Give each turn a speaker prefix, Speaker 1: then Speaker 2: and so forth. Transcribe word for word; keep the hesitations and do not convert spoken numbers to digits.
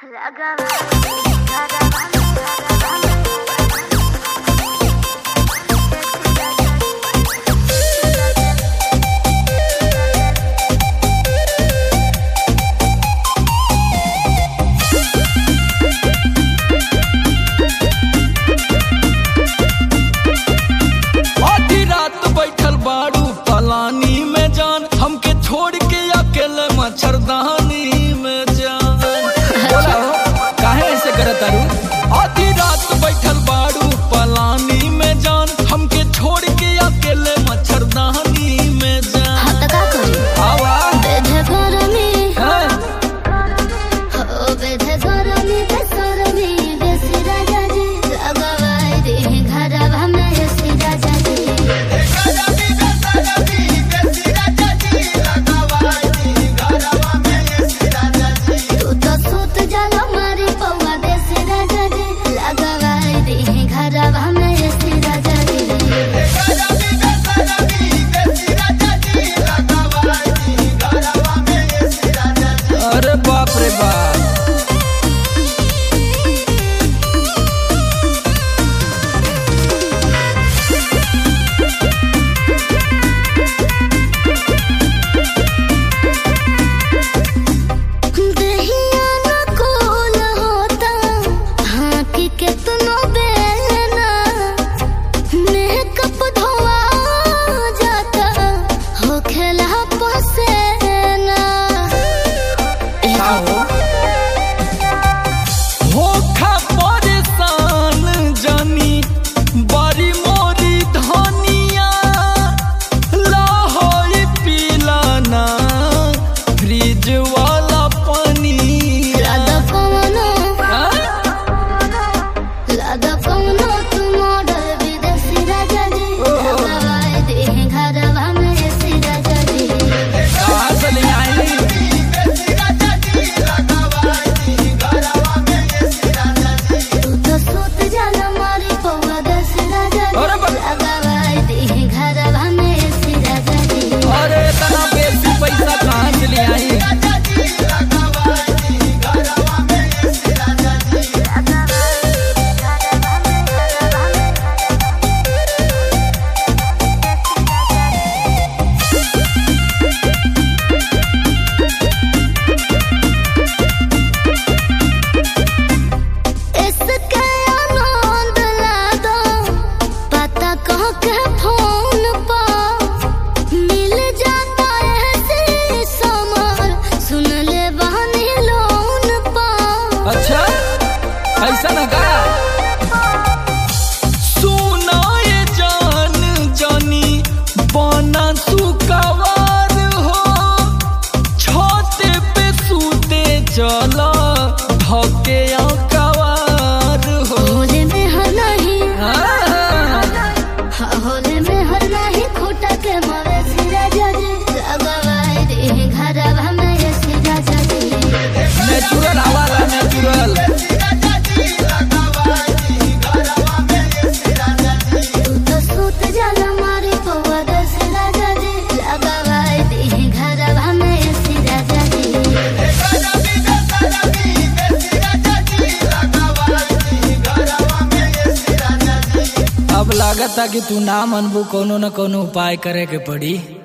Speaker 1: आधी रात बैठल बाड़ू पलानी में जान, हमके छोड़ के अकेले मच्छरदानी में जान। बोला हो काहे ऐसे करत तारू? आधी रात बैठल बाड़ू पलानी में जान, हमके छोड़ के अकेले मच्छरदानी में जान।
Speaker 2: हाँ तो का करी?
Speaker 1: आवा
Speaker 2: बेधे गरमी
Speaker 1: हैं?
Speaker 2: हो बेधे गरमी के सरमी बेसी राजा जी लगवाई दे घरवा में एसी राजा जी। तू तो सूत जाला मारी पौवा देसी राजा जी लगवाई दे घरवा में एसी राजा जी।
Speaker 1: अरे बाप रे बाप,
Speaker 2: दहिया न कोल होता हाँकी के तुनो बेलना, मेकअप धोआ जाता हो खेला पसेना।
Speaker 1: का हो? होखा परेशान जानी बारी मोरी धनिया, लाहौरी पिलाना फ्रिज वाला पानी।
Speaker 2: लादा पवनो
Speaker 1: हाँ?
Speaker 2: लादा पवनो तू मॉडल विदेशी राजा जी लगवाई दे घरवा में एसी राजा जी।
Speaker 1: कहाँ से ले आई?
Speaker 2: तू तो सूत जाला मारी पौवा देसी राजा जी
Speaker 1: अरे बा-
Speaker 2: लगवाई दे घरवा में एसी राजा जी।
Speaker 1: अरे इतना बेसी पैसा कहाँ से ले आई?
Speaker 2: इसके आनंद ला दो पता कह के फोन पर मिल जाता ऐसे समार, सुन ले बहनी लोन पर।
Speaker 1: अच्छा ऐसा ना का? सुना ये जान जानी बना सुकवार हो, छत पे सूते चला धके कवार हो।
Speaker 2: होले में हर नहीं
Speaker 1: हाँ।
Speaker 2: हाँ, होले में हर नहीं खोटा के मारे सी राजा जी लगवाई दे घरवा में एसी राजा जी।
Speaker 1: नेचुरल हवाला नेचुरल।
Speaker 2: तू तो सूत जाला मारी पौवा देसी राजा जी लगवाई दे घरवा में एसी राजा जी।
Speaker 1: अब लागता कि तू ना मनबू, कोनो न कोनो उपाय करे के पड़ी।